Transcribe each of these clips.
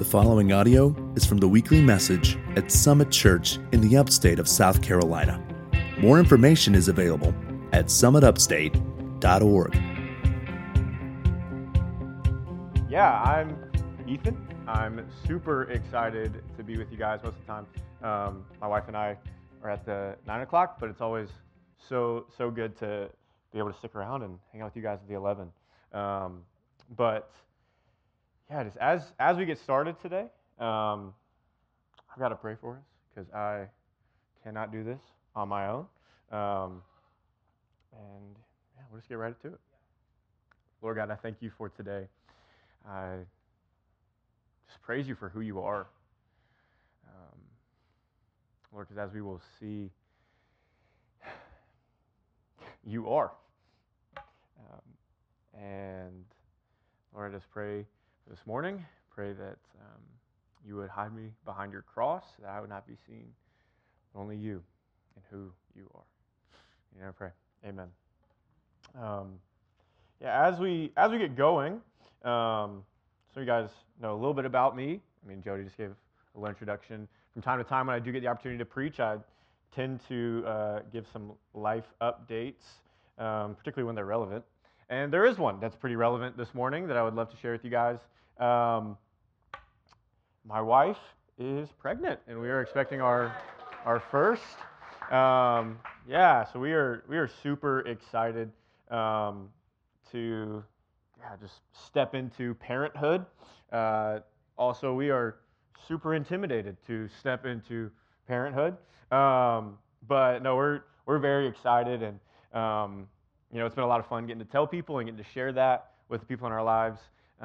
The following audio is from the weekly message at Summit Church in the upstate of South Carolina. More information is available at summitupstate.org. Yeah, I'm Ethan. I'm super excited to be with you guys most of the time. My wife and I are at the 9 o'clock, but it's always so good to be able to stick around and hang out with you guys at the 11. But yeah, just as we get started today, I've got to pray for us because I cannot do this on my own. And yeah, we'll just get right into it. Lord God, I thank you for today. I just praise you for who you are. Lord, because as we will see, you are. And Lord, I just pray this morning, pray that you would hide me behind your cross, that I would not be seen, but only you and who you are. You know, I pray. Amen. Yeah, as we get going, so you guys know a little bit about me. I mean, Jody just gave a little introduction. From time to time, when I do get the opportunity to preach, I tend to give some life updates, particularly when they're relevant. And there is one that's pretty relevant this morning that I would love to share with you guys. My wife is pregnant, and we are expecting our first. Yeah, so we are super excited to just step into parenthood. Also, we are super intimidated to step into parenthood. But no, we're very excited, and it's been a lot of fun getting to tell people and getting to share that with the people in our lives.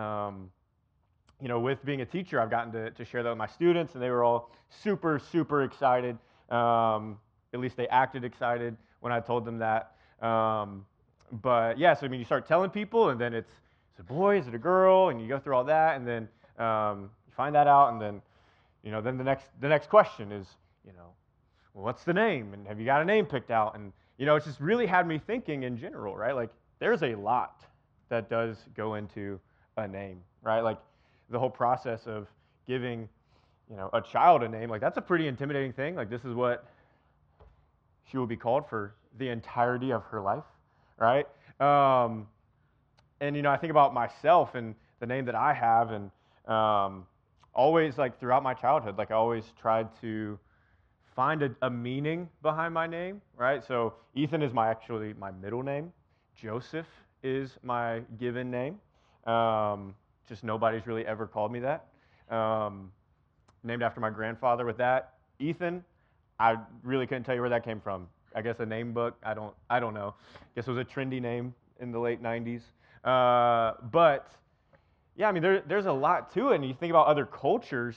With being a teacher, I've gotten to share that with my students, and they were all super excited. At least they acted excited when I told them that. But yeah, so I mean, you start telling people, and then is it a boy, is it a girl, and you go through all that, and then you find that out, and then then the next question is, well, what's the name, and have you got a name picked out? And it's just really had me thinking in general, right? Like, there's a lot that does go into a name, right? Like, the whole process of giving, a child a name, like, that's a pretty intimidating thing. Like, this is what she will be called for the entirety of her life, right? And, I think about myself and the name that I have, and always, like, throughout my childhood, like, I always tried to find a meaning behind my name, right? So Ethan is my middle name. Joseph is my given name. Just nobody's really ever called me that. Named after my grandfather with that. Ethan, I really couldn't tell you where that came from. I guess a name book. I don't know. I guess it was a trendy name in the late 90s. But yeah, I mean, there's a lot to it. And you think about other cultures,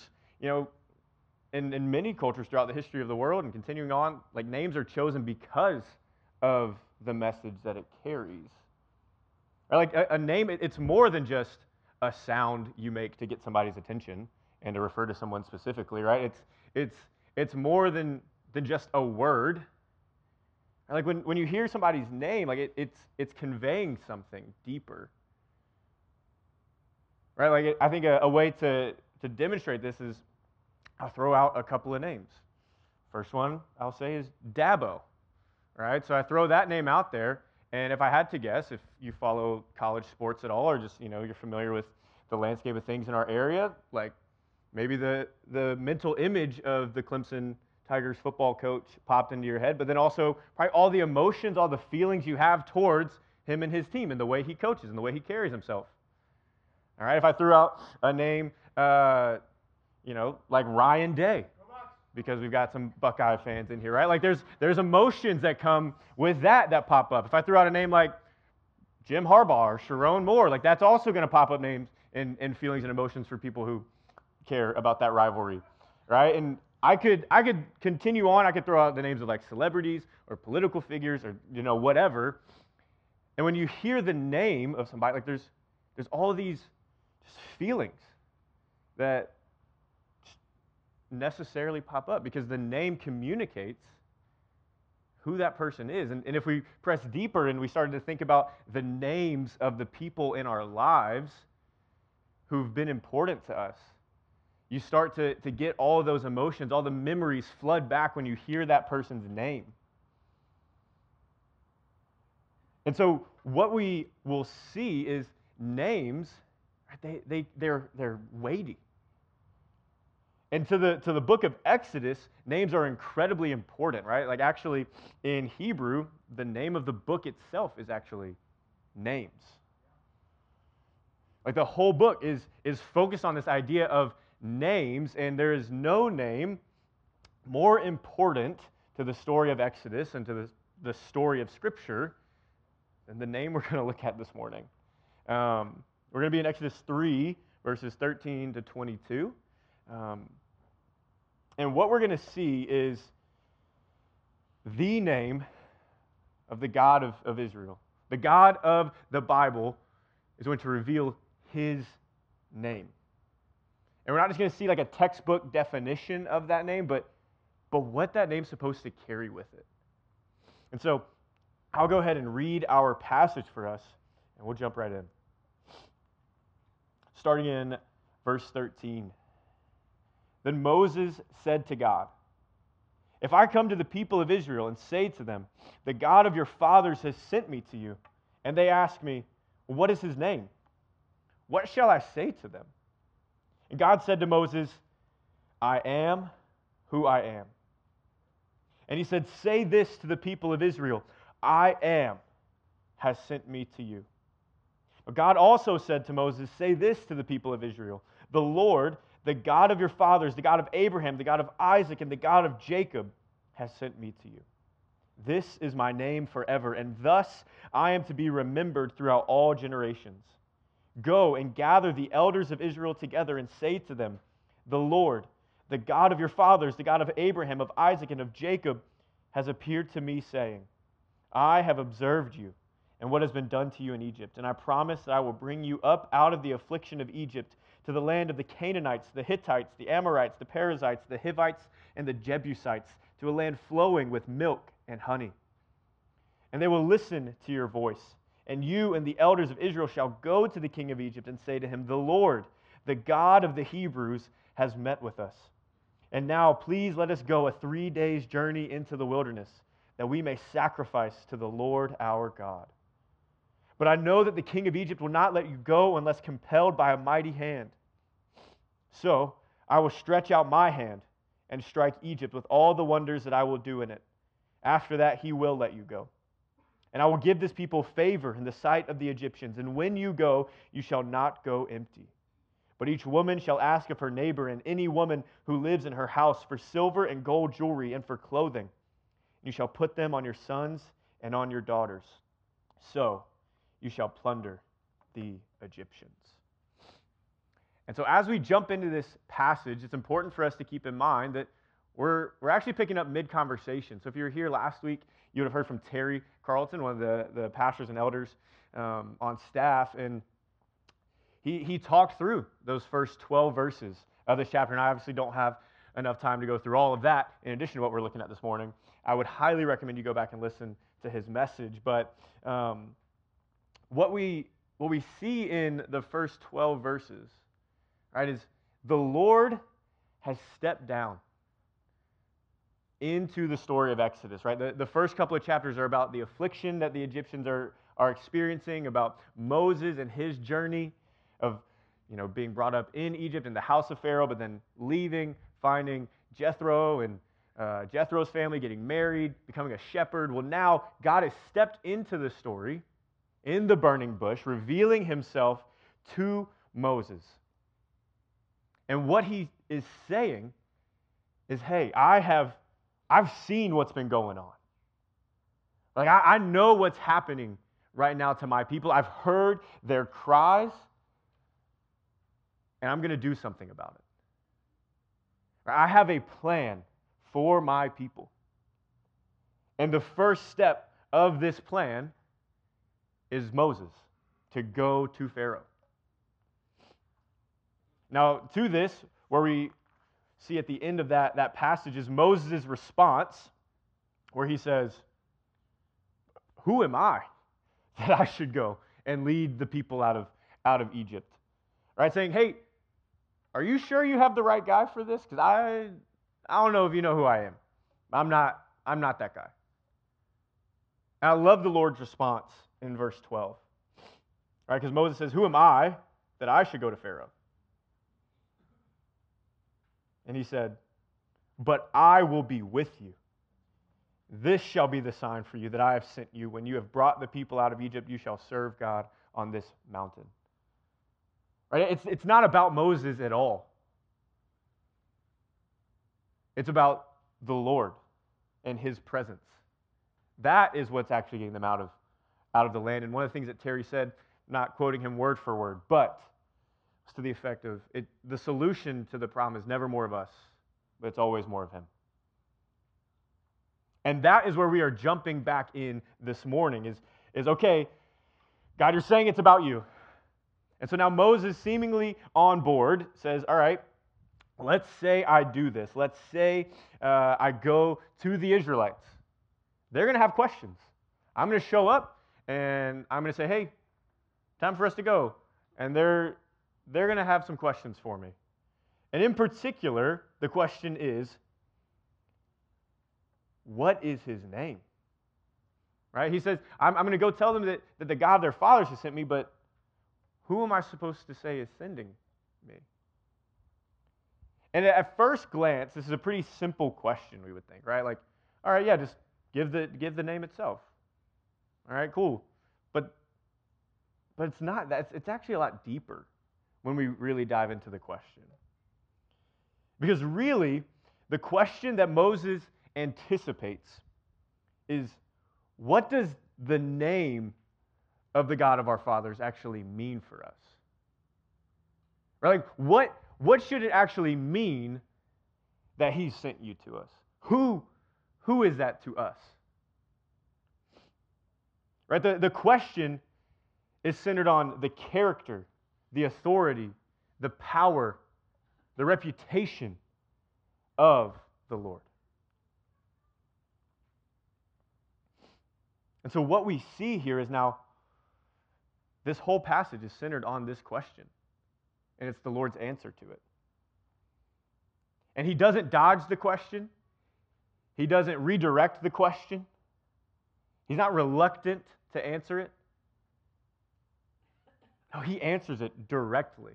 in many cultures throughout the history of the world and continuing on, like, names are chosen because of the message that it carries. Or like a name, it's more than just a sound you make to get somebody's attention and to refer to someone specifically, right? It's more than just a word. Like, when you hear somebody's name, like, it's conveying something deeper, right? Like, I think a way to demonstrate this is I'll throw out a couple of names. First one I'll say is Dabo, right? So I throw that name out there, and if I had to guess, if you follow college sports at all, or just you're familiar with the landscape of things in our area, like, maybe the mental image of the Clemson Tigers football coach popped into your head, but then also probably all the emotions, all the feelings you have towards him and his team and the way he coaches and the way he carries himself. All right, if I threw out a name, like Ryan Day, because we've got some Buckeye fans in here, right? Like, there's emotions that come with that pop up. If I threw out a name like Jim Harbaugh or Sharon Moore, like, that's also going to pop up names and feelings and emotions for people who care about that rivalry, right? And I could continue on. I could throw out the names of, like, celebrities or political figures or whatever. And when you hear the name of somebody, like, there's all of these just feelings that necessarily pop up because the name communicates who that person is. And if we press deeper and we started to think about the names of the people in our lives who've been important to us, You start to get all of those emotions, all the memories flood back when you hear that person's name. And so what we will see is names, they're weighty. And to the book of Exodus, names are incredibly important, right? Like actually in Hebrew, the name of the book itself is actually names. Like the whole book is focused on this idea of names, and there is no name more important to the story of Exodus and to the story of Scripture than the name we're going to look at this morning. We're going to be in Exodus 3, verses 13 to 22. And what we're going to see is the name of the God of Israel. The God of the Bible is going to reveal his name. And we're not just going to see like a textbook definition of that name, but what that name's supposed to carry with it. And so I'll go ahead and read our passage for us, and we'll jump right in. Starting in verse 13. Then Moses said to God, "If I come to the people of Israel and say to them, 'The God of your fathers has sent me to you,' and they ask me, 'What is his name?' what shall I say to them?" And God said to Moses, "I am who I am." And he said, "Say this to the people of Israel, 'I am has sent me to you.'" But God also said to Moses, "Say this to the people of Israel, 'The Lord, the God of your fathers, the God of Abraham, the God of Isaac, and the God of Jacob has sent me to you. This is my name forever, and thus I am to be remembered throughout all generations. Go and gather the elders of Israel together and say to them, 'The Lord, the God of your fathers, the God of Abraham, of Isaac, and of Jacob, has appeared to me, saying, I have observed you and what has been done to you in Egypt, and I promise that I will bring you up out of the affliction of Egypt to the land of the Canaanites, the Hittites, the Amorites, the Perizzites, the Hivites, and the Jebusites, to a land flowing with milk and honey. And they will listen to your voice, and you and the elders of Israel shall go to the king of Egypt and say to him, 'The Lord, the God of the Hebrews, has met with us. And now please let us go a 3 days' journey into the wilderness, that we may sacrifice to the Lord our God. But I know that the king of Egypt will not let you go unless compelled by a mighty hand. So I will stretch out my hand and strike Egypt with all the wonders that I will do in it. After that, he will let you go. And I will give this people favor in the sight of the Egyptians. And when you go, you shall not go empty. But each woman shall ask of her neighbor and any woman who lives in her house for silver and gold jewelry and for clothing. You shall put them on your sons and on your daughters. So you shall plunder the Egyptians." And so as we jump into this passage, it's important for us to keep in mind that we're actually picking up mid-conversation. So if you were here last week, you would have heard from Terry Carlton, one of the pastors and elders on staff, and he talked through those first 12 verses of this chapter, and I obviously don't have enough time to go through all of that in addition to what we're looking at this morning. I would highly recommend you go back and listen to his message, but what we see in the first 12 verses, right, is the Lord has stepped down into the story of Exodus, right? The first couple of chapters are about the affliction that the Egyptians are experiencing, about Moses and his journey of, being brought up in Egypt in the house of Pharaoh, but then leaving, finding Jethro and Jethro's family, getting married, becoming a shepherd. Well, now God has stepped into the story in the burning bush, revealing himself to Moses. And what he is saying is, hey, I've seen what's been going on. Like, I know what's happening right now to my people. I've heard their cries, and I'm going to do something about it. I have a plan for my people. And the first step of this plan is Moses, to go to Pharaoh. Now, to this, where we see at the end of that passage is Moses' response, where he says, "Who am I that I should go and lead the people out of Egypt?" Right? Saying, hey, are you sure you have the right guy for this? Because I don't know if you know who I am. I'm not that guy. And I love the Lord's response in verse 12. Right? Because Moses says, who am I that I should go to Pharaoh? And he said, but I will be with you. This shall be the sign for you that I have sent you. When you have brought the people out of Egypt, you shall serve God on this mountain. Right? It's not about Moses at all. It's about the Lord and his presence. That is what's actually getting them out of the land. And one of the things that Terry said, not quoting him word for word, but it's to the effect of the solution to the problem is never more of us, but it's always more of him. And that is where we are jumping back in this morning is okay, God, you're saying it's about you. And so now Moses, seemingly on board, says, all right, let's say I do this. Let's say I go to the Israelites. They're going to have questions. I'm going to show up, and I'm going to say, hey, time for us to go. And they're going to have some questions for me. And in particular, the question is, what is his name? Right? He says, I'm going to go tell them that the God their fathers has sent me, but who am I supposed to say is sending me? And at first glance, this is a pretty simple question, we would think, right? Like, all right, yeah, just give the name itself. All right, cool. But it's not that. It's actually a lot deeper when we really dive into the question. Because really, the question that Moses anticipates is, what does the name of the God of our fathers actually mean for us? Right? Like, what should it actually mean that he sent you to us? Who is that to us? Right? The question is centered on the character, the authority, the power, the reputation of the Lord. And so what we see here is now this whole passage is centered on this question. And it's the Lord's answer to it. And he doesn't dodge the question. He doesn't redirect the question. He's not reluctant to answer it. No, he answers it directly.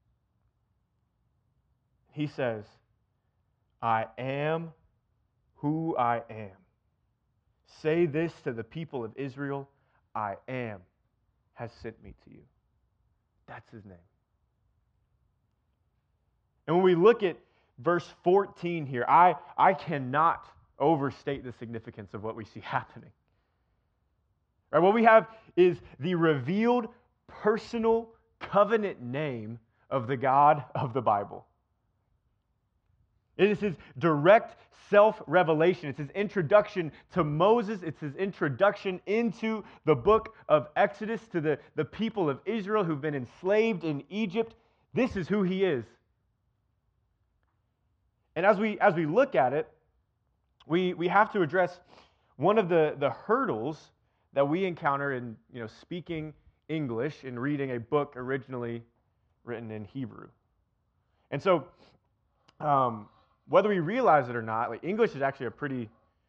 He says, I am who I am. Say this to the people of Israel, I am has sent me to you. That's his name. And when we look at verse 14 here, I cannot overstate the significance of what we see happening. Right, what we have is the revealed personal covenant name of the God of the Bible. It is his direct self-revelation. It's his introduction to Moses. It's his introduction into the book of Exodus to the people of Israel who've been enslaved in Egypt. This is who he is. And as we look at it, we have to address one of the hurdles that we encounter in speaking English and reading a book originally written in Hebrew. And so, whether we realize it or not, like English is actually a pretty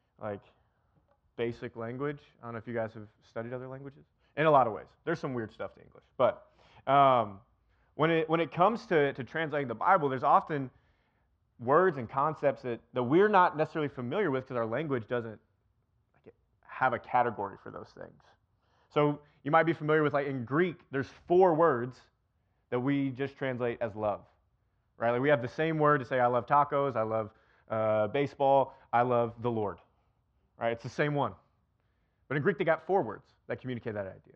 basic language. I don't know if you guys have studied other languages. In a lot of ways, there's some weird stuff to English, but when it comes to translating the Bible, there's often words and concepts that we're not necessarily familiar with because our language doesn't have a category for those things. So you might be familiar with, in Greek, there's 4 words that we just translate as love, right? Like we have the same word to say I love tacos, I love baseball, I love the Lord, right? It's the same one. But in Greek, they got 4 words that communicate that idea.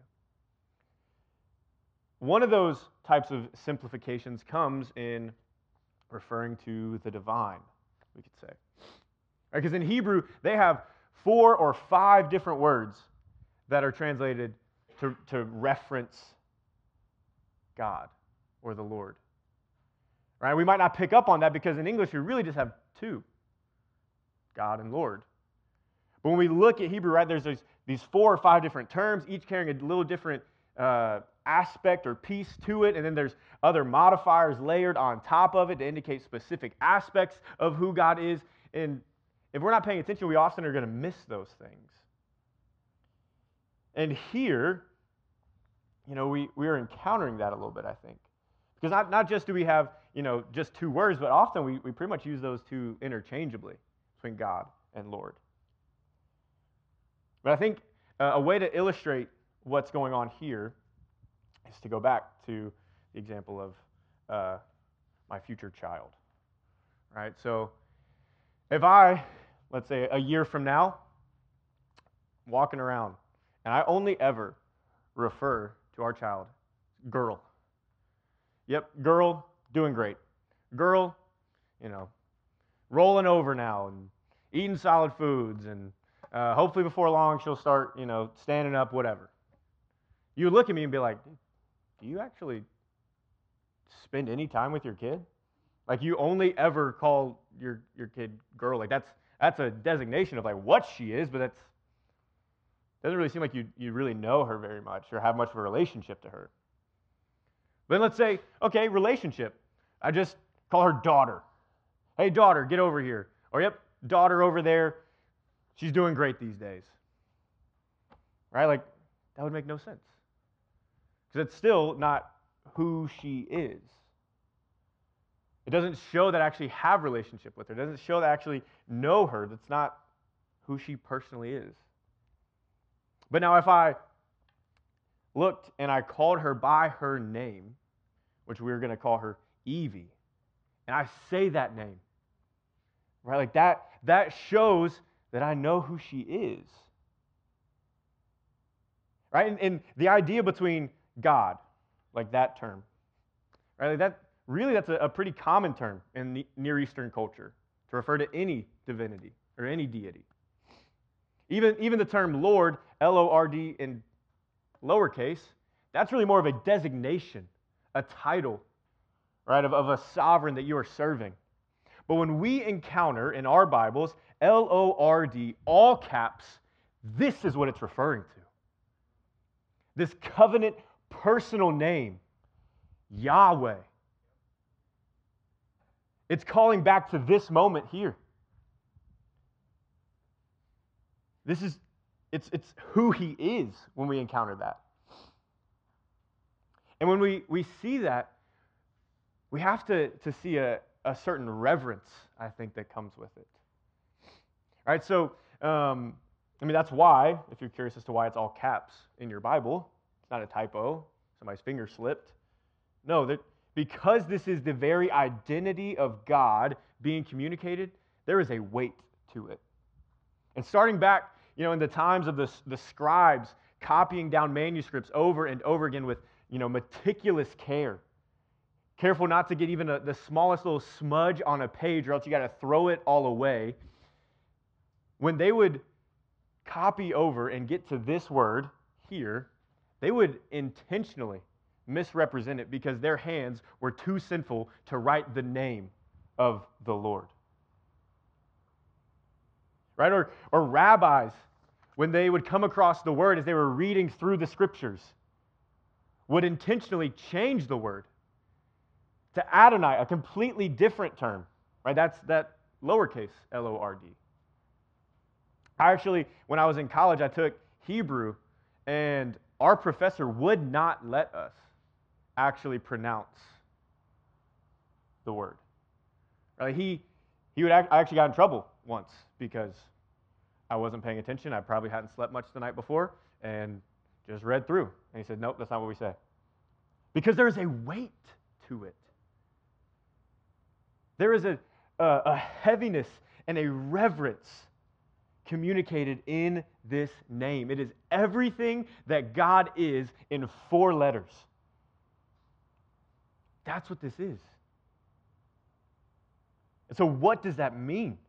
One of those types of simplifications comes in referring to the divine, we could say. Because in Hebrew, they have 4 or 5 different words that are translated to reference God or the Lord. Right? We might not pick up on that because in English, we really just have 2, God and Lord. But when we look at Hebrew, right, there's these 4 or 5 different terms, each carrying a little different aspect or piece to it, and then there's other modifiers layered on top of it to indicate specific aspects of who God is. And if we're not paying attention, we often are going to miss those things. And here, we are encountering that a little bit, I think. Because not just do we have, just two words, but often we pretty much use those two interchangeably between God and Lord. But I think a way to illustrate what's going on here is to go back to the example of my future child. Right? So if I, let's say a year from now, walking around, and I only ever refer to our child, girl. Yep, girl, doing great. Girl, rolling over now and eating solid foods, and hopefully before long she'll start, standing up, whatever. You would look at me and be like, do you actually spend any time with your kid? Like, you only ever call your kid girl. Like, that's a designation of like what she is, but that's doesn't really seem like you really know her very much or have much of a relationship to her. Then let's say, okay, relationship. I just call her daughter. Hey, daughter, get over here. Or, yep, daughter over there. She's doing great these days. Right? Like, that would make no sense. Because it's still not who she is. It doesn't show that I actually have a relationship with her. It doesn't show that I actually know her. That's not who she personally is. But now if I looked and I called her by her name, which we were going to call her Evie, and I say that name, right? Like that shows that I know who she is. Right? And the idea between God, like that term, right? Like that's a pretty common term in the Near Eastern culture to refer to any divinity or any deity. Even the term Lord, L-O-R-D in lowercase, that's really more of a designation, a title, right, of a sovereign that you are serving. But when we encounter in our Bibles L-O-R-D, all caps, this is what it's referring to. This covenant personal name, Yahweh. It's calling back to this moment here. It's who he is when we encounter that. And when we see that, we have to see a certain reverence, I think, that comes with it. All right, so, that's why, if you're curious as to why it's all caps in your Bible, it's not a typo, somebody's finger slipped. No, because this is the very identity of God being communicated, there is a weight to it. And starting back, in the times of the scribes copying down manuscripts over and over again with, meticulous care. Careful not to get even the smallest little smudge on a page, or else you got to throw it all away. When they would copy over and get to this word here, they would intentionally misrepresent it because their hands were too sinful to write the name of the Lord. Right? Or rabbis, when they would come across the word as they were reading through the scriptures, would intentionally change the word to Adonai, a completely different term. Right? That's that lowercase L-O-R-D. I actually, when I was in college, I took Hebrew, and our professor would not let us actually pronounce the word. Right? I actually got in trouble once because I wasn't paying attention. I probably hadn't slept much the night before and just read through. And he said, nope, that's not what we say. Because there is a weight to it. There is a heaviness and a reverence communicated in this name. It is everything that God is in 4 letters. That's what this is. And so what does that mean?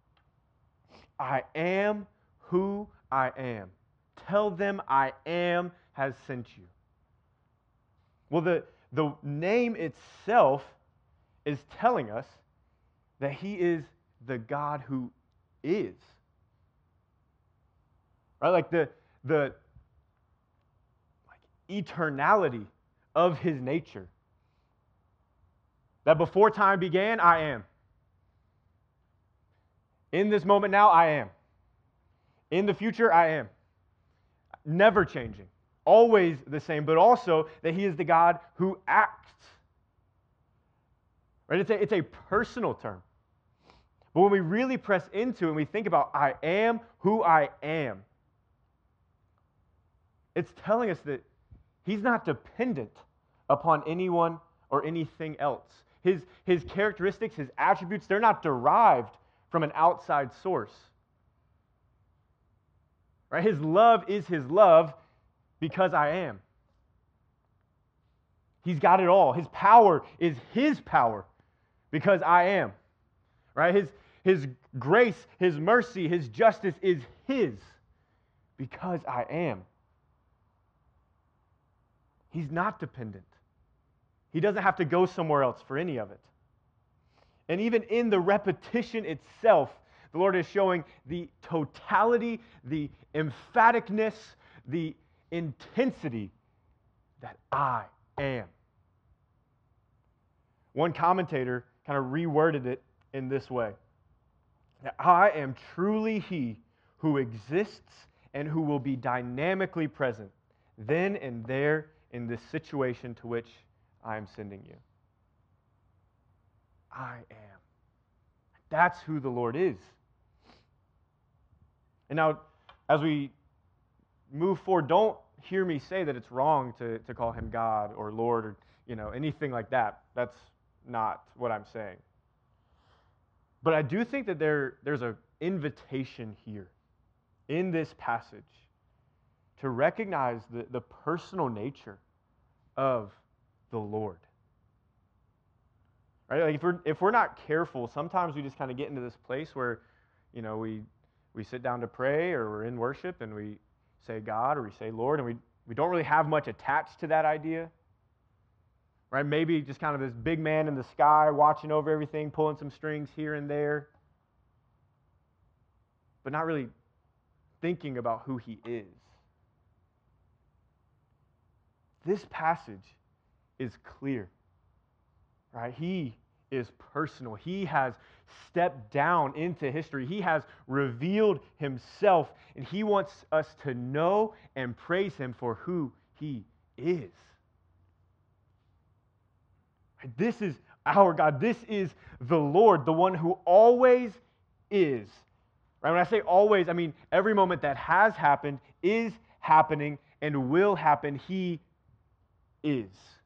I am who I am. Tell them I am has sent you. Well, the name itself is telling us that he is the God who is. Right? Like eternality of his nature. That before time began, I am. In this moment now, I am. In the future, I am. Never changing. Always the same, but also that he is the God who acts. Right? It's a personal term. But when we really press into it and we think about I am who I am, it's telling us that he's not dependent upon anyone or anything else. His characteristics, his attributes, they're not derived from an outside source. Right? His love is his love because I am. He's got it all. His power is his power because I am. Right? His grace, his mercy, his justice is his because I am. He's not dependent. He doesn't have to go somewhere else for any of it. And even in the repetition itself, the Lord is showing the totality, the emphaticness, the intensity that I am. One commentator kind of reworded it in this way: that I am truly he who exists and who will be dynamically present then and there in this situation to which I am sending you. I am. That's who the Lord is. And now, as we move forward, don't hear me say that it's wrong to call him God or Lord or anything like that. That's not what I'm saying. But I do think that there's an invitation here in this passage to recognize the personal nature of the Lord. Right? Like if we're not careful, sometimes we just kind of get into this place where, we sit down to pray or we're in worship and we say God or we say Lord, and we don't really have much attached to that idea. Right? Maybe just kind of this big man in the sky watching over everything, pulling some strings here and there, but not really thinking about who he is. This passage is clear, right? He is personal. He has stepped down into history. He has revealed himself, and he wants us to know and praise him for who he is. This is our God. This is the Lord, the one who always is. Right? When I say always, I mean every moment that has happened, is happening, and will happen. He is.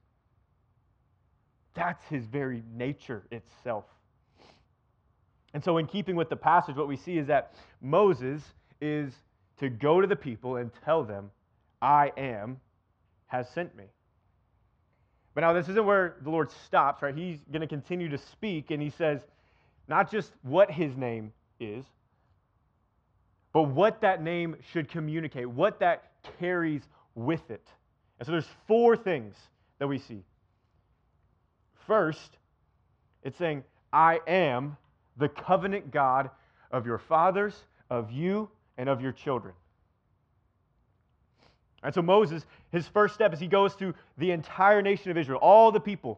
That's his very nature itself. And so in keeping with the passage, what we see is that Moses is to go to the people and tell them, I am has sent me. But now this isn't where the Lord stops, right? He's going to continue to speak, and he says not just what his name is, but what that name should communicate, what that carries with it. And so there's 4 things that we see. First, it's saying, I am the covenant God of your fathers, of you, and of your children. And so Moses, his first step is he goes to the entire nation of Israel, all the people.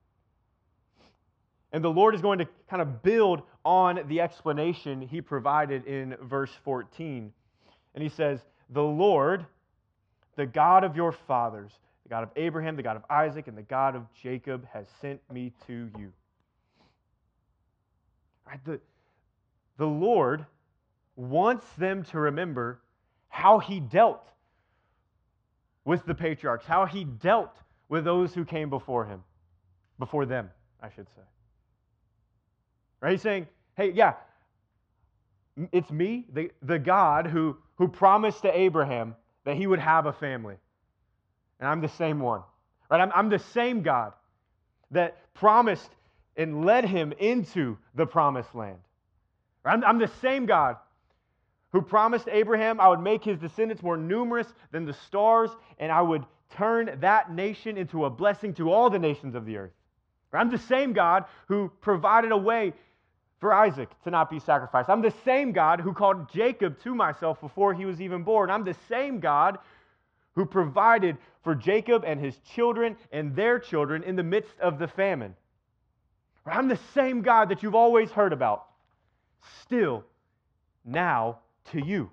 And the Lord is going to kind of build on the explanation he provided in verse 14. And he says, the Lord, the God of your fathers, the God of Abraham, the God of Isaac, and the God of Jacob has sent me to you. Right? The Lord wants them to remember how he dealt with the patriarchs, how he dealt with those who came before them, I should say. Right? He's saying, hey, yeah, it's me, the God who promised to Abraham that he would have a family. And I'm the same one. Right? I'm the same God that promised and led him into the promised land. Right? I'm the same God who promised Abraham I would make his descendants more numerous than the stars, and I would turn that nation into a blessing to all the nations of the earth. Right? I'm the same God who provided a way for Isaac to not be sacrificed. I'm the same God who called Jacob to myself before he was even born. I'm the same God who provided for Jacob and his children and their children in the midst of the famine. I'm the same God that you've always heard about, still now to you.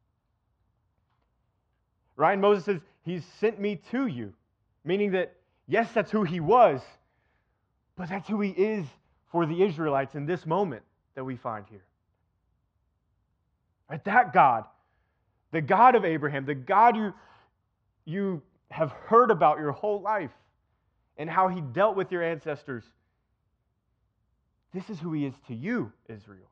Right? And Moses says, He's sent me to you, meaning that, yes, that's who He was, but that's who He is for the Israelites in this moment that we find here. Right? That God, the God of Abraham, the God you have heard about your whole life and how He dealt with your ancestors, this is who He is to you, Israel.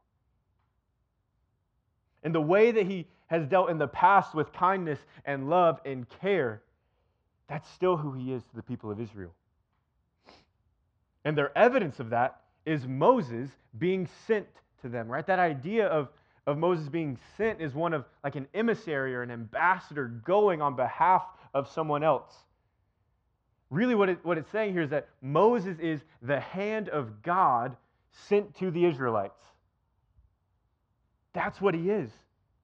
And the way that He has dealt in the past with kindness and love and care, that's still who He is to the people of Israel. And their evidence of that is Moses being sent to them, right? That idea of Moses being sent is one of like an emissary or an ambassador going on behalf of someone else. Really what it's saying here is that Moses is the hand of God sent to the Israelites. That's what he is.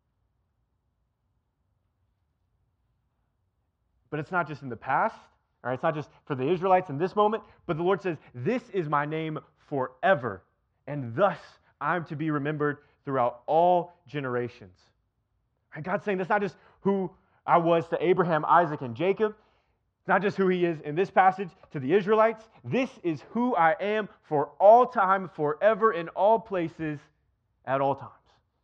But it's not just in the past, all right? It's not just for the Israelites in this moment, but the Lord says, this is my name forever, and thus I'm to be remembered throughout all generations. Right? God's saying that's not just who I was to Abraham, Isaac, and Jacob. It's not just who He is in this passage to the Israelites. This is who I am for all time, forever, in all places, at all times.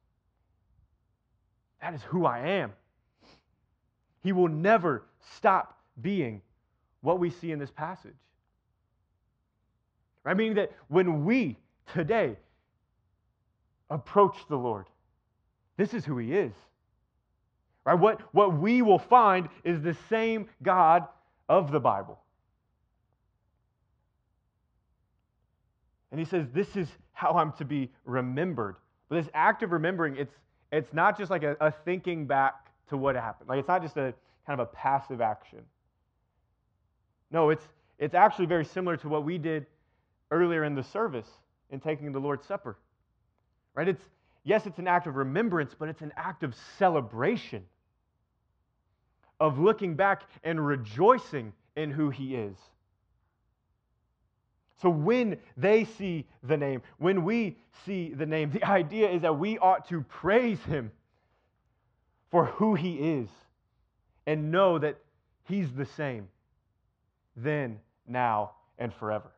That is who I am. He will never stop being what we see in this passage. Right? Meaning that when we today approach the Lord, this is who He is. Right? What we will find is the same God of the Bible. And He says, this is how I'm to be remembered. But this act of remembering, it's not just like a thinking back to what happened. Like, it's not just a kind of a passive action. No, it's actually very similar to what we did earlier in the service in taking the Lord's Supper. Right? It's an act of remembrance, but it's an act of celebration, of looking back and rejoicing in who He is. So when they see the name, when we see the name, the idea is that we ought to praise Him for who He is and know that He's the same then, now, and forever.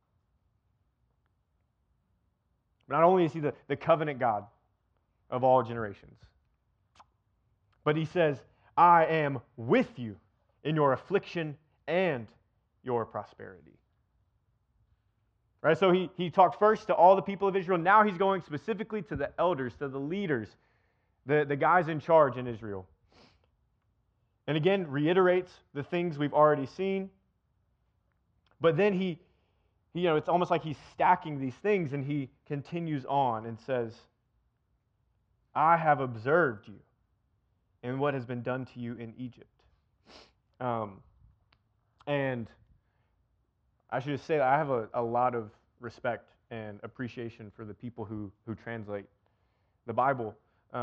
Not only is He the covenant God of all generations, but He says, I am with you in your affliction and your prosperity. Right? So he talked first to all the people of Israel. Now He's going specifically to the elders, to the leaders, the guys in charge in Israel. And again, reiterates the things we've already seen. But then he it's almost like He's stacking these things, and He continues on and says, I have observed you in what has been done to you in Egypt. And I should just say that I have a lot of respect and appreciation for the people who translate the Bible.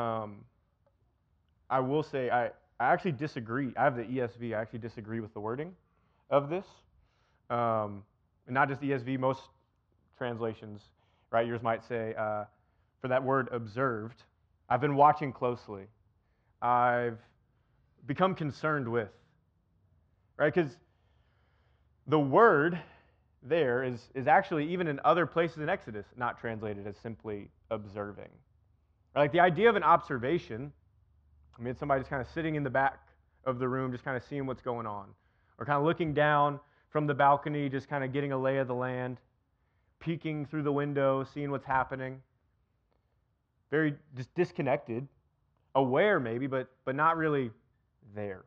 I will say I actually disagree. I have the ESV. I actually disagree with the wording of this. Not just the ESV, most translations, right? Yours might say, for that word observed, I've been watching closely. I've become concerned with, right? Because the word there is actually, even in other places in Exodus, not translated as simply observing. Like the idea of an observation, I mean, it's somebody just kind of sitting in the back of the room, just kind of seeing what's going on, or kind of looking down from the balcony, just kind of getting a lay of the land, peeking through the window, seeing what's happening. Very just disconnected, aware maybe, but not really there.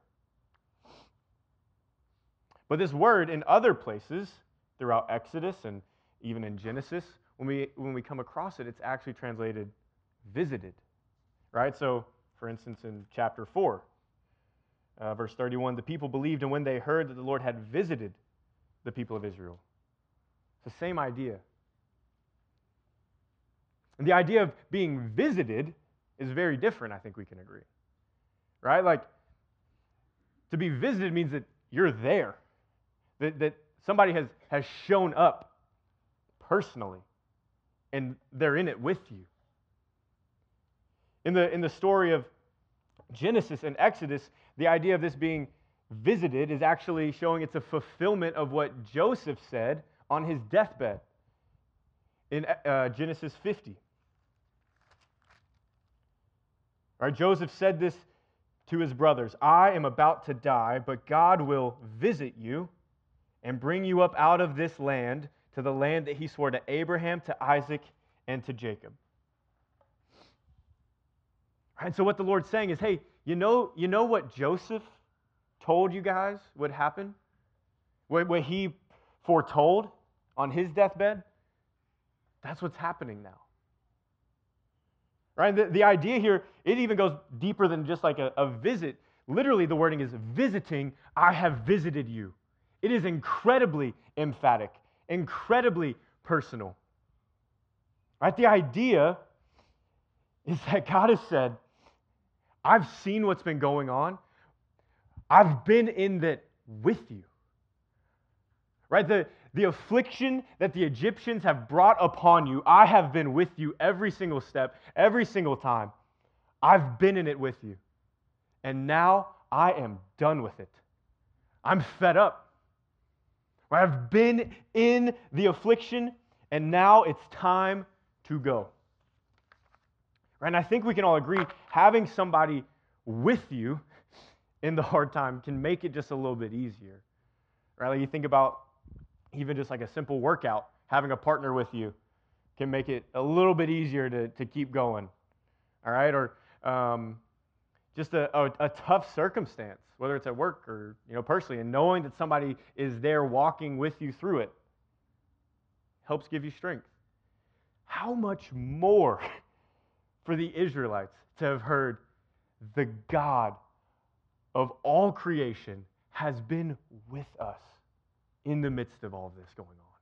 But this word in other places throughout Exodus and even in Genesis, when we come across it, it's actually translated visited, right? So, for instance, in chapter 4, verse 31, the people believed, and when they heard that the Lord had visited the people of Israel. It's the same idea. And the idea of being visited is very different, I think we can agree. Right? Like, To be visited means that you're there, that somebody has shown up personally, and they're in it with you. In the story of Genesis and Exodus, the idea of this being visited is actually showing it's a fulfillment of what Joseph said on his deathbed in Genesis 50. Right, Joseph said this to his brothers, "I am about to die, but God will visit you and bring you up out of this land to the land that he swore to Abraham, to Isaac, and to Jacob." And so what the Lord's saying is, hey, you know what Joseph told you guys would happen? What he foretold on his deathbed? That's what's happening now. Right? The idea here, it even goes deeper than just like a visit. Literally, the wording is visiting. I have visited you. It is incredibly emphatic, incredibly personal. Right? The idea is that God has said, I've seen what's been going on. I've been in that with you. Right? The affliction that the Egyptians have brought upon you, I have been with you every single step, every single time. I've been in it with you. And now I am done with it. I'm fed up. Right? I've been in the affliction, and now it's time to go. Right? And I think we can all agree, having somebody with you in the hard time can make it just a little bit easier. Right? Like you think about even just like a simple workout, having a partner with you can make it a little bit easier to keep going. All right? Or just a tough circumstance, whether it's at work or personally, and knowing that somebody is there walking with you through it helps give you strength. How much more for the Israelites to have heard the God of all creation has been with us in the midst of all this going on.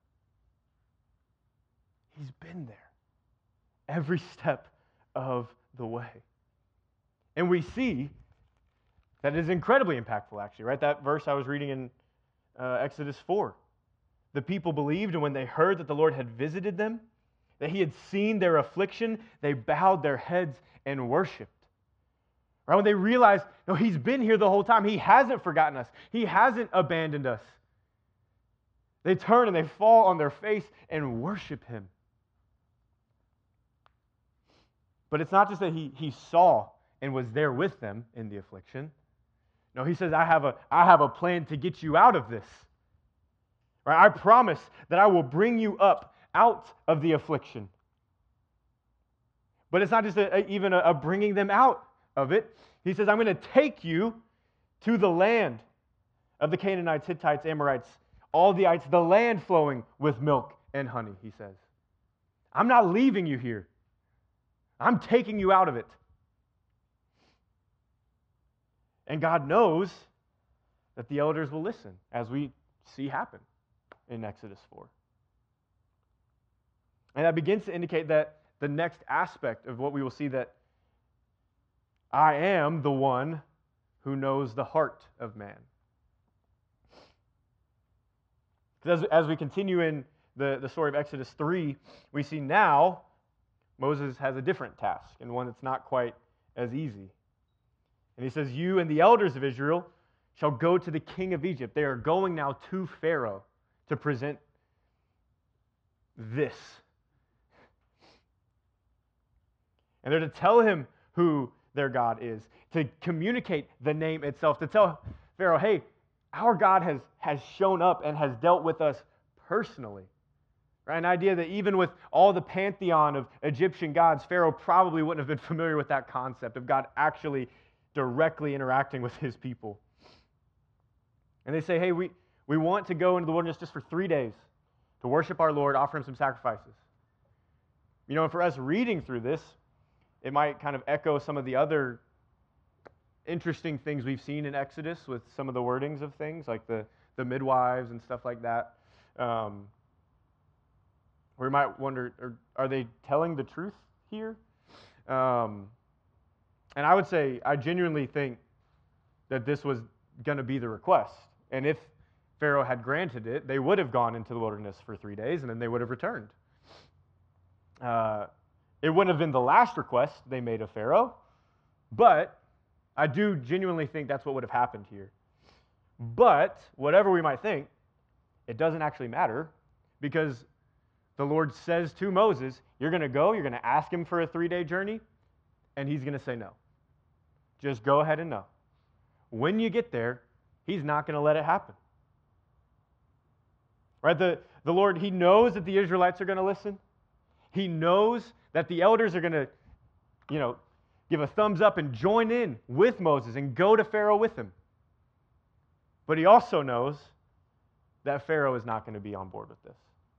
He's been there every step of the way. And we see that is incredibly impactful, actually, right? That verse I was reading in Exodus 4. The people believed, and when they heard that the Lord had visited them, that he had seen their affliction, they bowed their heads and worshiped. Right? When they realized, no, he's been here the whole time. He hasn't forgotten us. He hasn't abandoned us. They turn and they fall on their face and worship him. But it's not just that he saw and was there with them in the affliction. No, he says, I have a plan to get you out of this. Right? I promise that I will bring you up out of the affliction. But it's not just even a bringing them out of it. He says, I'm going to take you to the land of the Canaanites, Hittites, Amorites, all the ites, the land flowing with milk and honey, he says. I'm not leaving you here. I'm taking you out of it. And God knows that the elders will listen, as we see happen in Exodus 4. And that begins to indicate that the next aspect of what we will see, that I am the one who knows the heart of man. Because as we continue in the story of Exodus 3, we see now Moses has a different task, and one that's not quite as easy. And he says, you and the elders of Israel shall go to the king of Egypt. They are going now to Pharaoh to present this. And they're to tell him who their God is, to communicate the name itself, to tell Pharaoh, hey, our God has shown up and has dealt with us personally. Right? An idea that even with all the pantheon of Egyptian gods, Pharaoh probably wouldn't have been familiar with that concept of God actually directly interacting with his people. And they say, hey, we want to go into the wilderness just for 3 days to worship our Lord, offer him some sacrifices. And for us reading through this, it might kind of echo some of the other interesting things we've seen in Exodus with some of the wordings of things, like the midwives and stuff like that. Where we might wonder, are they telling the truth here? And I would say, I genuinely think that this was going to be the request. And if Pharaoh had granted it, they would have gone into the wilderness for 3 days, and then they would have returned. It wouldn't have been the last request they made of Pharaoh, but I do genuinely think that's what would have happened here. But whatever we might think, it doesn't actually matter, because the Lord says to Moses, you're going to go, you're going to ask him for a 3-day journey, and he's going to say no. Just go ahead and no. When you get there, he's not going to let it happen. Right? The Lord, he knows that the Israelites are going to listen. He knows that the elders are going to, give a thumbs up and join in with Moses and go to Pharaoh with him. But he also knows that Pharaoh is not going to be on board with this.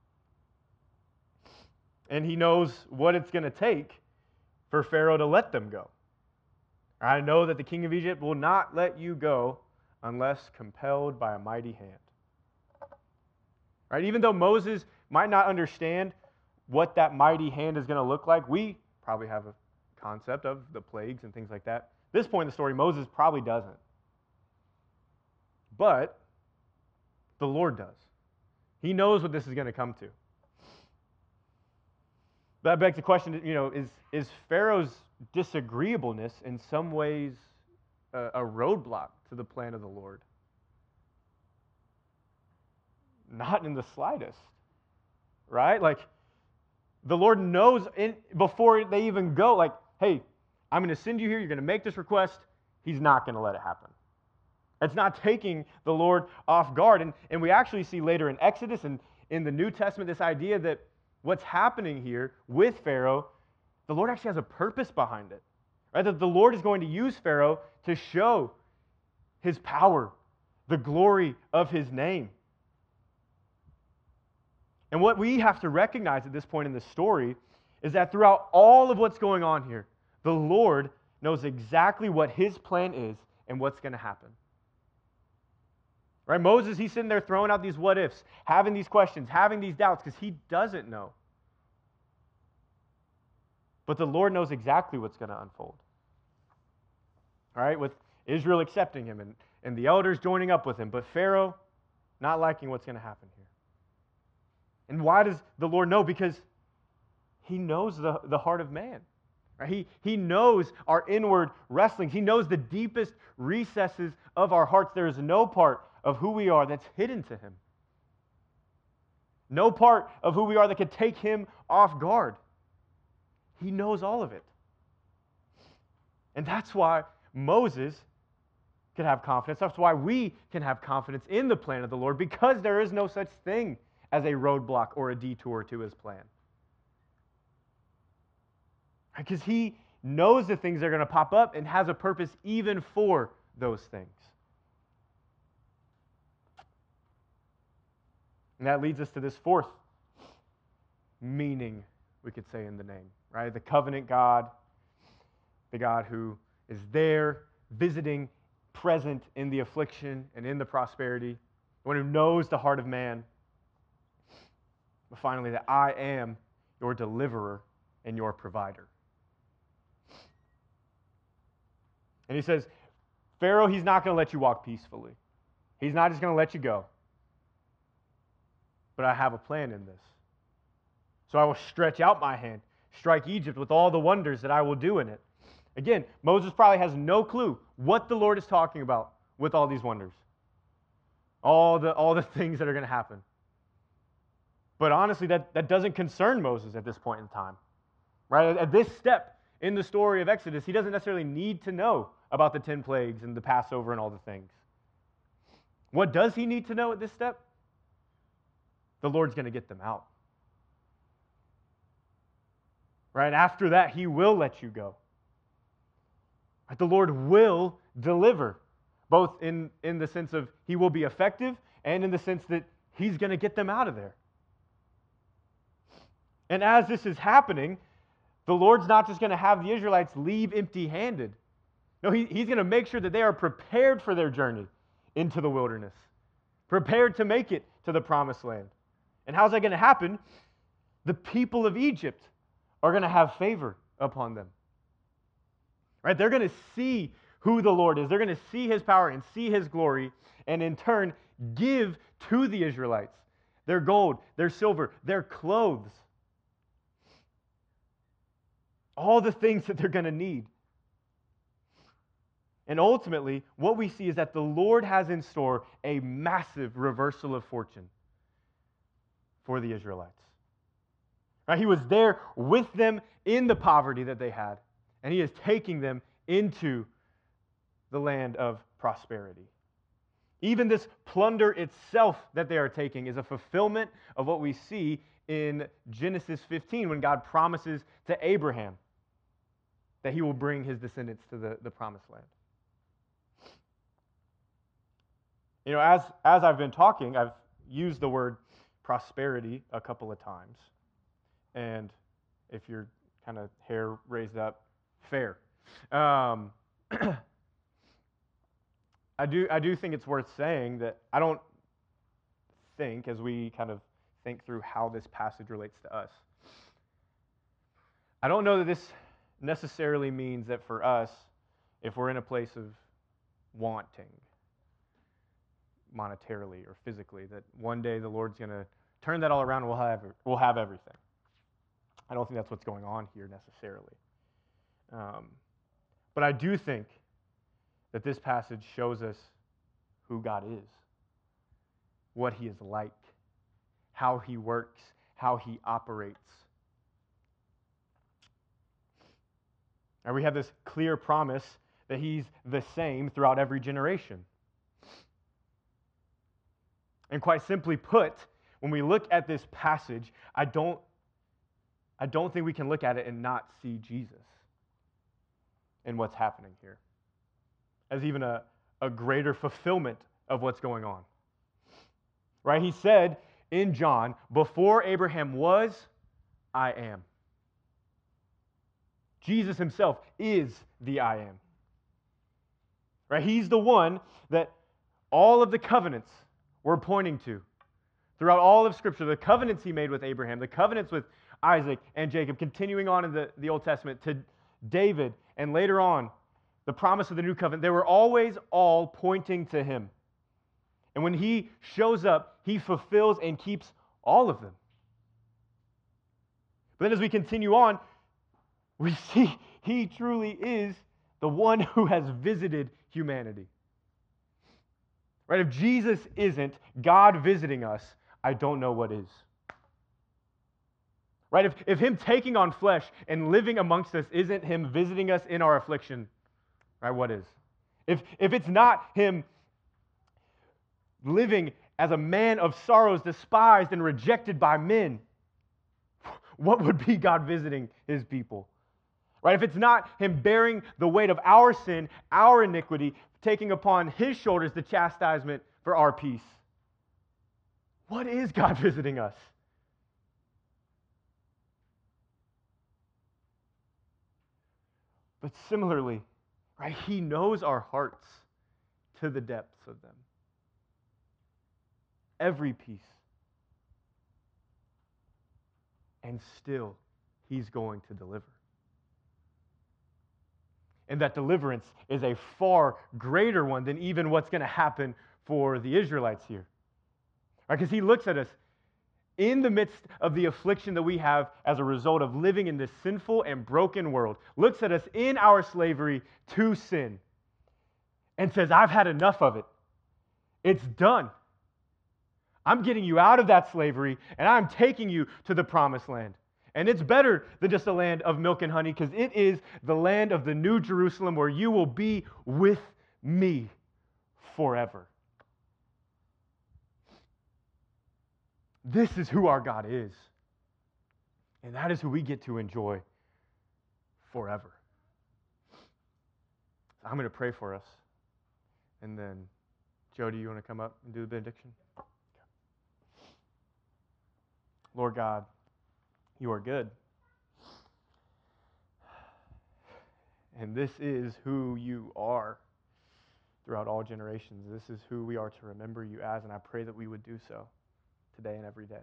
And he knows what it's going to take for Pharaoh to let them go. I know that the king of Egypt will not let you go unless compelled by a mighty hand. Right? Even though Moses might not understand what that mighty hand is going to look like, we probably have a concept of the plagues and things like that. At this point in the story, Moses probably doesn't. But the Lord does. He knows what this is going to come to. That begs the question, is Pharaoh's disagreeableness in some ways a roadblock to the plan of the Lord? Not in the slightest, right? Like, the Lord knows before they even go, like, hey, I'm going to send you here, you're going to make this request. He's not going to let it happen. It's not taking the Lord off guard. And we actually see later in Exodus and in the New Testament this idea that what's happening here with Pharaoh, the Lord actually has a purpose behind it. Right? That the Lord is going to use Pharaoh to show his power, the glory of his name. And what we have to recognize at this point in the story is that throughout all of what's going on here, the Lord knows exactly what his plan is and what's going to happen. Right? Moses, he's sitting there throwing out these what ifs, having these questions, having these doubts, because he doesn't know. But the Lord knows exactly what's going to unfold. All right? With Israel accepting him and the elders joining up with him, but Pharaoh not liking what's going to happen here. And why does the Lord know? Because he knows the heart of man. Right? He knows our inward wrestlings. He knows the deepest recesses of our hearts. There is no part of who we are that's hidden to him. No part of who we are that could take him off guard. He knows all of it. And that's why Moses could have confidence. That's why we can have confidence in the plan of the Lord, because there is no such thing as a roadblock or a detour to his plan. Because he knows the things that are going to pop up and has a purpose even for those things. And that leads us to this fourth meaning, we could say, in the name, right? The covenant God, the God who is there, visiting, present in the affliction and in the prosperity, the one who knows the heart of man. But finally, that I am your deliverer and your provider. And he says, Pharaoh, he's not going to let you walk peacefully. He's not just going to let you go. But I have a plan in this. So I will stretch out my hand, strike Egypt with all the wonders that I will do in it. Again, Moses probably has no clue what the Lord is talking about with all these wonders. All the things that are going to happen. But honestly, that doesn't concern Moses at this point in time. Right? At this step in the story of Exodus, he doesn't necessarily need to know about the 10 plagues and the Passover and all the things. What does he need to know at this step? The Lord's going to get them out. Right? After that, he will let you go. Right? The Lord will deliver, both in the sense of he will be effective and in the sense that he's going to get them out of there. And as this is happening, the Lord's not just going to have the Israelites leave empty-handed. No, he's going to make sure that they are prepared for their journey into the wilderness, prepared to make it to the promised land. And how's that going to happen? The people of Egypt are going to have favor upon them. Right? They're going to see who the Lord is. They're going to see his power and see his glory, and in turn give to the Israelites their gold, their silver, their clothes, all the things that they're going to need. And ultimately, what we see is that the Lord has in store a massive reversal of fortune for the Israelites. Right? He was there with them in the poverty that they had, and he is taking them into the land of prosperity. Even this plunder itself that they are taking is a fulfillment of what we see in Genesis 15 when God promises to Abraham that he will bring his descendants to the promised land. You know, as I've been talking, I've used the word prosperity a couple of times. And if your kind of hair raised up, fair. I do think it's worth saying that I don't think, as we kind of think through how this passage relates to us, I don't know that this necessarily means that for us, if we're in a place of wanting monetarily or physically, that one day the Lord's going to turn that all around and we'll have everything. I don't think that's what's going on here necessarily. But I do think that this passage shows us who God is, what he is like, how he works, how he operates. And we have this clear promise that he's the same throughout every generation. And quite simply put, when we look at this passage, I don't think we can look at it and not see Jesus in what's happening here as even a greater fulfillment of what's going on. Right? He said in John, before Abraham was, I am. Jesus himself is the I am. Right? He's the one that all of the covenants were pointing to. Throughout all of Scripture, the covenants he made with Abraham, the covenants with Isaac and Jacob, continuing on in the Old Testament to David, and later on, the promise of the new covenant, they were always all pointing to him. And when he shows up, he fulfills and keeps all of them. But then as we continue on, we see he truly is the one who has visited humanity. Right? If Jesus isn't God visiting us, I don't know what is. Right? If him taking on flesh and living amongst us isn't him visiting us in our affliction, right, what is? If it's not him living as a man of sorrows, despised and rejected by men, what would be God visiting his people? Right? If it's not him bearing the weight of our sin, our iniquity, taking upon his shoulders the chastisement for our peace, what is God visiting us? But similarly, right, he knows our hearts to the depths of them. Every piece. And still, he's going to deliver. And that deliverance is a far greater one than even what's going to happen for the Israelites here. Right? Because he looks at us in the midst of the affliction that we have as a result of living in this sinful and broken world, looks at us in our slavery to sin, and says, I've had enough of it. It's done. I'm getting you out of that slavery, and I'm taking you to the promised land. And it's better than just a land of milk and honey, because it is the land of the new Jerusalem where you will be with me forever. This is who our God is. And that is who we get to enjoy forever. So I'm going to pray for us. And then, Joe, do you want to come up and do the benediction? Lord God, you are good. And this is who you are throughout all generations. This is who we are to remember you as, and I pray that we would do so today and every day.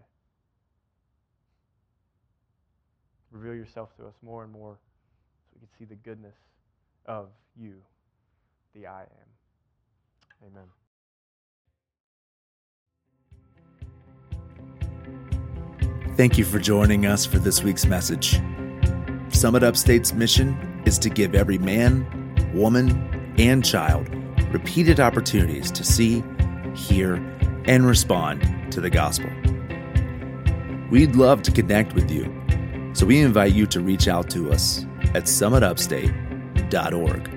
Reveal yourself to us more and more so we can see the goodness of you the I am. Amen. Thank you for joining us for this week's message. Summit Upstate's mission is to give every man, woman, and child repeated opportunities to see, hear, and respond to the gospel. We'd love to connect with you, so we invite you to reach out to us at summitupstate.org.